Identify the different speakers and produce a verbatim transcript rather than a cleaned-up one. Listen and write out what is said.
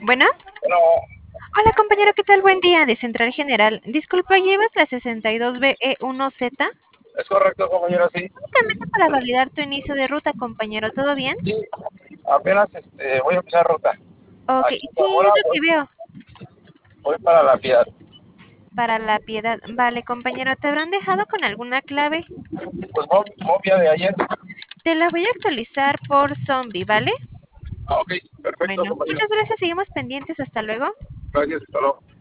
Speaker 1: Bueno,
Speaker 2: Bueno,
Speaker 1: hola compañero, ¿qué tal? Buen día, de Central General. Disculpa, ¿llevas la sesenta y dos B E uno Z?
Speaker 2: es correcto, compañero, sí.
Speaker 1: Únicamente para validar tu inicio de ruta, compañero, ¿todo bien?
Speaker 2: Sí, apenas este, voy a empezar ruta.
Speaker 1: Ok,
Speaker 2: Aquí
Speaker 1: sí,
Speaker 2: ahora
Speaker 1: es lo
Speaker 2: voy,
Speaker 1: que veo.
Speaker 2: voy para la Piedad.
Speaker 1: Para la piedad. Vale, compañero, ¿te habrán dejado con alguna clave?
Speaker 2: Pues mo- movia de ayer.
Speaker 1: Te la voy a actualizar por zombie, ¿vale?
Speaker 2: Ah, ok, perfecto,
Speaker 1: Bueno,
Speaker 2: compañero.
Speaker 1: muchas gracias, seguimos pendientes, hasta luego.
Speaker 2: Gracias, hasta luego.